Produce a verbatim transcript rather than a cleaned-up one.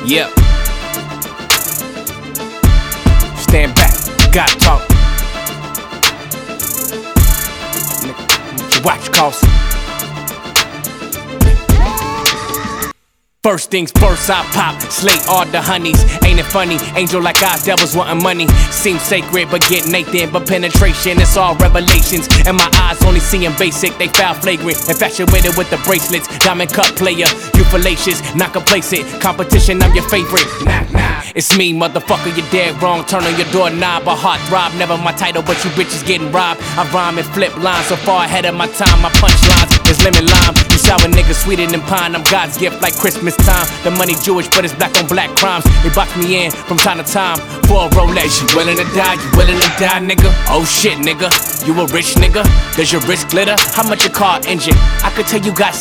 Yeah. Stand back, gotta talk. Nigga, watch cost. First things first, I pop, slay all the honeys. Ain't it funny? Angel like eyes, devils wanting money. Seems sacred, but get Nathan. But penetration, it's all revelations. And my eyes only seeing basic, they foul flagrant. Infatuated with the bracelets, diamond cut player. You fallacious, not complacent. Competition, I'm your favorite. Nah, nah. It's me, motherfucker, you're dead wrong. Turn on your doorknob, a heart throb. Never my title, but you bitches getting robbed. I rhyme and flip lines so far ahead of my time. My punchlines is lemon lime. You sour niggas sweeter than pine. I'm God's gift like Christmas time. The money Jewish, but it's black on black crimes. They box me in from time to time for a Rolex. You willing to die? You willing to die, nigga? Oh shit, nigga. You a rich nigga? Does your wrist glitter? How much your car engine? I could tell you got